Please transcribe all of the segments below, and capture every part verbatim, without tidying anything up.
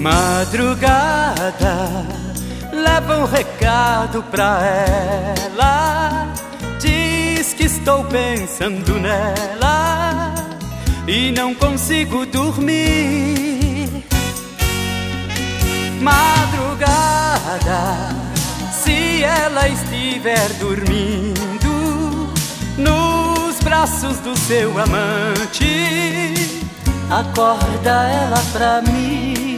Madrugada, leva um recado pra ela. Diz que estou pensando nela e não consigo dormir. Madrugada, se ela estiver dormindo nos braços do seu amante, acorda ela pra mim.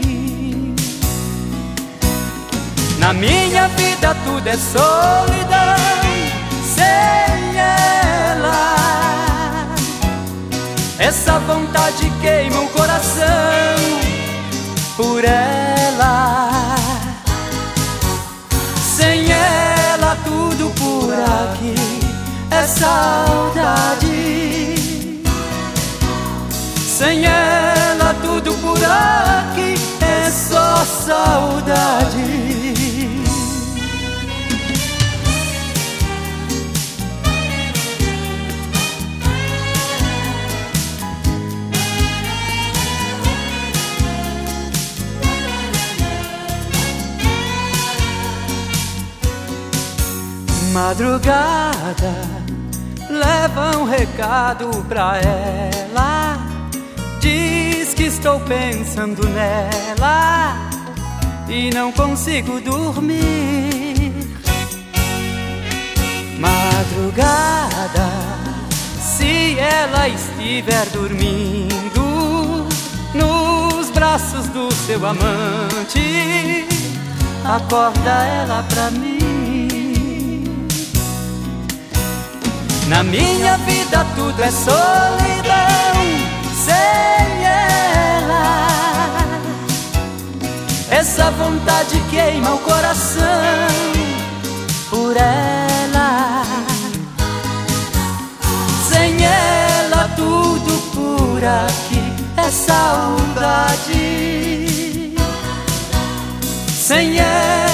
Na minha vida tudo é solidão sem ela. Essa vontade queima o coração por ela. Sem ela tudo por aqui é saudade. Sem ela tudo por aqui é só saudade. Madrugada, leva um recado pra ela. Diz que estou pensando nela e não consigo dormir. Madrugada, se ela estiver dormindo nos braços do seu amante, acorda ela pra mim. Na minha vida tudo é solidão sem ela. Essa vontade queima o coração por ela. Sem ela tudo por aqui é saudade. Sem ela